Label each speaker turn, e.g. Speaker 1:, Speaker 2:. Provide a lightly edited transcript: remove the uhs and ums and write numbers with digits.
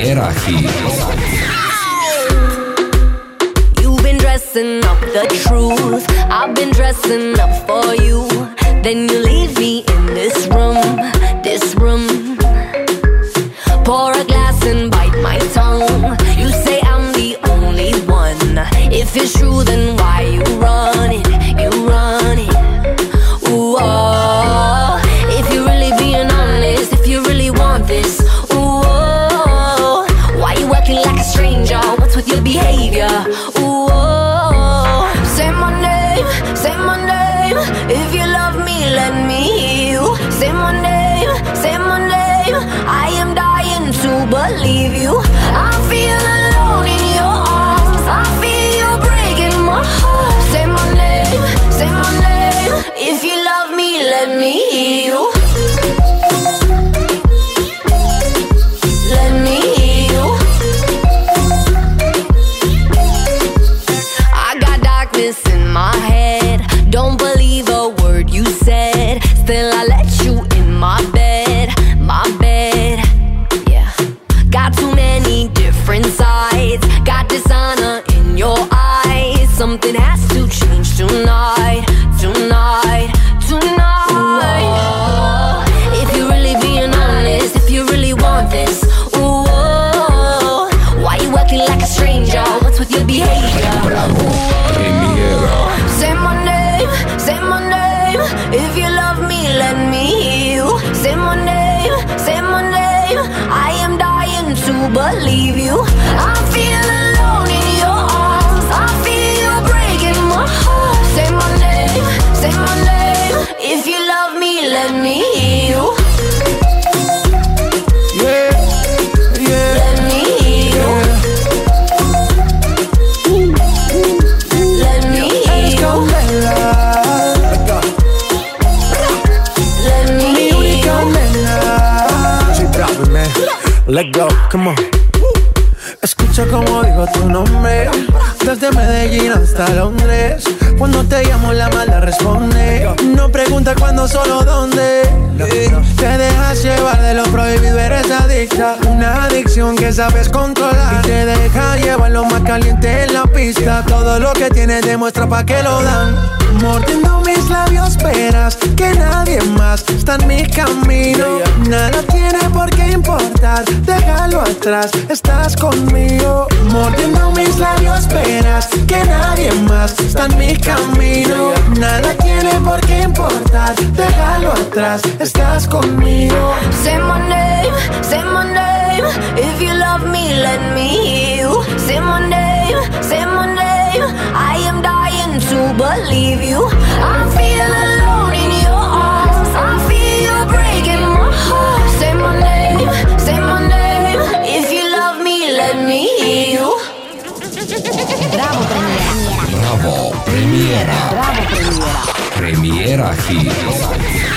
Speaker 1: Premiera Hits.
Speaker 2: You've been dressing up the truth, I've been dressing up for you. Then you leave me in this room, this room. Pour a glass and bite my tongue. You say I'm the only one. If it's true, then why you run it? You run it. Ooh, oh. If you're really being honest, if you really want this, ooh, oh. Why you acting like a stranger? What's with your behavior? Ooh, oh. Say my name, say my name. If you love me, let me hear you. Say my name, say my name. I am dying to believe you. I feel alone in your arms. I feel you breaking my heart. Say my name, say my name. If you love me, let me hear you. Let me hear you. I got darkness in my head. Don't believe a word you said. Still I let you in my bed, my bed. Yeah. Got too many different sides. Got dishonor in your eyes. Something has to change tonight, tonight, tonight. Ooh, if you're really being honest, if you really want this, ooh, why you acting like a stranger? What's with your behavior? Ooh, say my name, say my name. If you love me, let me hear you. Say my name, say my name. I am dying to believe you. I feel alone in your arms. I feel you breaking my heart. Say my name, say my name. If you love me, let me hear you.
Speaker 3: Yeah, yeah.
Speaker 2: Let me hear you. Let me hear you. Let me hear you.
Speaker 3: Let go, come on. Escucha como digo tu nombre. Desde Medellín hasta Londres. Cuando te llamo la mala responde. No pregunta cuándo, solo dónde. Te dejas llevar de lo prohibido, eres adicta. Una adicción que sabes controlar. Y te deja llevar lo más caliente en la pista. Todo lo que tienes demuestra pa' que lo dan. Mordiendo mis labios esperas que nadie más está en mi camino. Nada tiene por qué importar, déjalo atrás, estás conmigo. Mordiendo mis labios esperas que nadie más está en mi camino. Nada tiene por qué importar, déjalo atrás, estás conmigo.
Speaker 2: Say my name, say my name. If you love me, let me hear you. Say my name, say my name. I am dying to believe you. I feel alone in your arms. I feel you breaking my heart. Say my name, say my name. If you love me, let me hear you.
Speaker 4: Bravo Premiera.
Speaker 1: Bravo Premiera.
Speaker 4: Bravo Premiera.
Speaker 1: Premiera Hits.